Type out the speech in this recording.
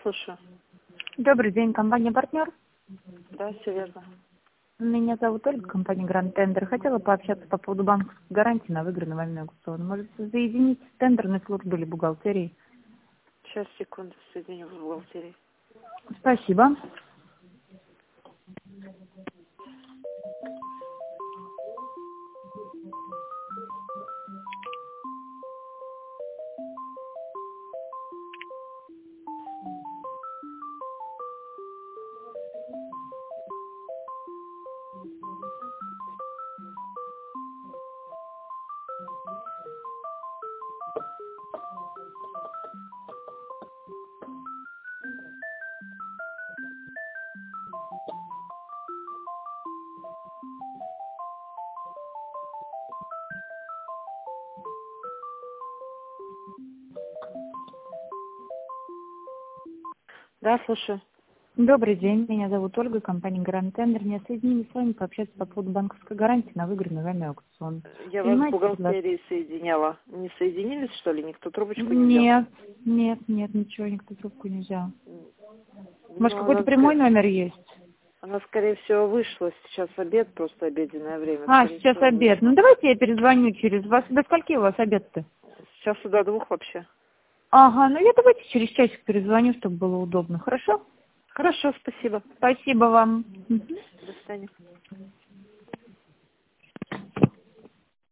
слушаю. Добрый день, компания «Партнер». Да, все верно. Меня зовут Ольга, компания «Гранд Тендер». Хотела пообщаться по поводу банковской гарантии на выигранный вами аукцион. Может, соединить с тендерной службой или бухгалтерией? Сейчас, секунду, соединю в бухгалтерии. Спасибо. Да, слушаю. Добрый день, меня зовут Ольга, компания «Гранд Тендер». Меня соединили с вами пообщаться по поводу банковской гарантии на выигранный вами аукцион. Я вас с Принимаете бухгалтерией соединяла. Не соединились, что ли? Никто трубочку не взял? Нет, ничего, никто трубку не взял. Может, Ну, какой-то прямой номер есть? она, скорее всего, вышла. Сейчас обед, просто обеденное время. Скорее Сейчас всего, обед. вышла. Ну, давайте я перезвоню через вас. До скольки у вас обед-то? Сейчас до 2 вообще. Ага, ну я давайте через часик перезвоню, чтобы было удобно. Хорошо? Хорошо, спасибо. Спасибо вам. До свидания.